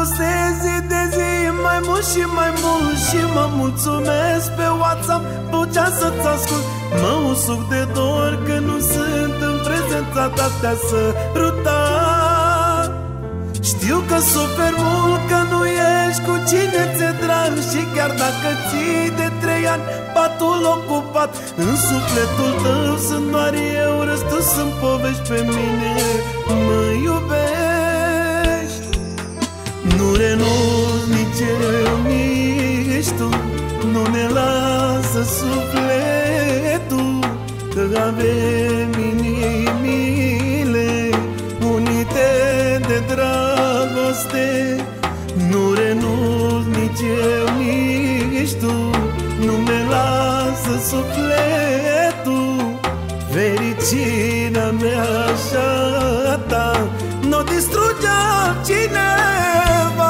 îndrăgostesc zi de zi mai mult și mai mult. Și mă mulțumesc pe WhatsApp, vocea să-ți ascult. Mă usuc de dor că nu sunt în prezența ta, te-a sărutat. Știu că suferi mult că nu ești cu cine ți-e drag. Și chiar dacă ții de 3 ani patul ocupat, în sufletul tău sunt doar eu, răstus în povești. Pe mine mă iubești. Nu renunț nici eu, nici tu. Nu ne lasă sufletul, că avem inimile unite de dragoste. Nu renunț nici eu, nici tu. Nu ne lasă sufletul. Fericirea mea așa ta n-o distruge altcineva.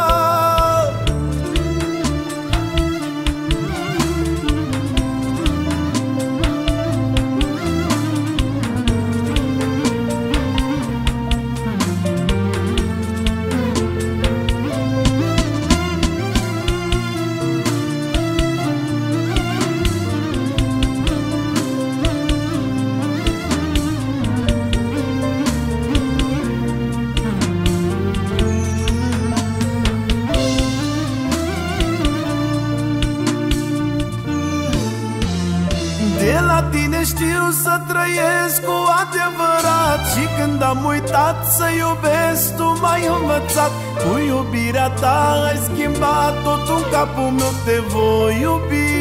De la tine știu să trăiesc cu adevărat. Și când am uitat să iubesc, tu m-ai învățat. Cu iubirea ta ai schimbat totul în capul meu, te voi iubi.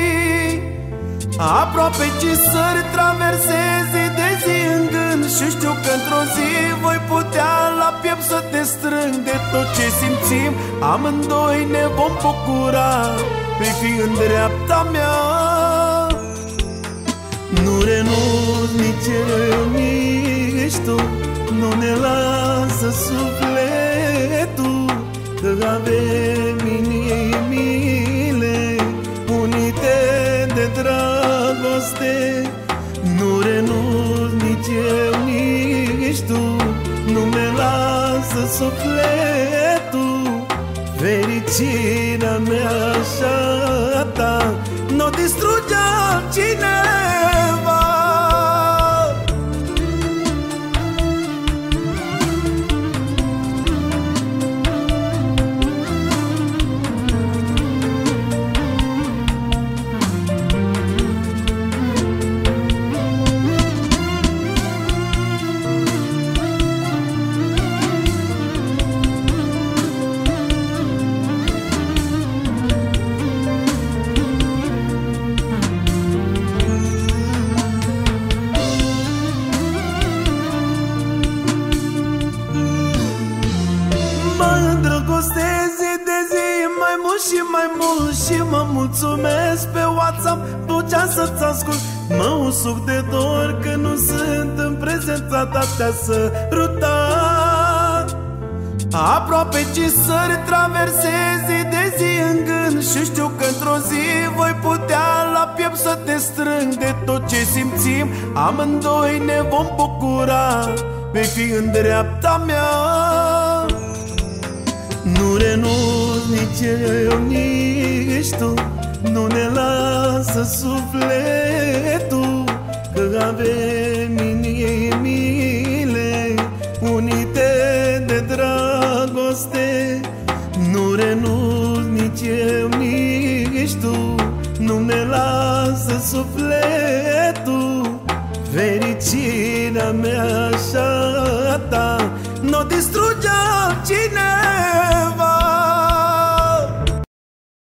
Aproape 5 țări traversez zi de zi în gând. Și știu că într-o zi voi putea la piept să te strâng. De tot ce simțim amândoi ne vom bucura. Vei fi în dreapta mea. Nu renunț nici eu, nici tu. Nu ne lasă sufletul, că avem inimile unite de dragoste. Nu renunț nici eu, nici tu. Nu ne lasă sufletul. Fericirea mea așa ta n-o distruge altcineva. Zi de zi mai mult și mai mult. Și mă mulțumesc pe WhatsApp, vocea să-ți ascult. Mă usuc de dor că nu sunt în prezența ta, te-a sărutat. Aproape 5 țări traversez zi de zi în gând. Și știu că într-o zi voi putea la piept să te strâng. De tot ce simțim amândoi ne vom bucura. Vei fi în dreapta mea. Nu renunț nici eu, nici tu. Nu ne lasă sufletul, că avem inimile unite de dragoste. Nu renunț nici eu, nici tu. Nu ne lasă sufletul. Fericirea mea așa ta n-o distruge altcineva.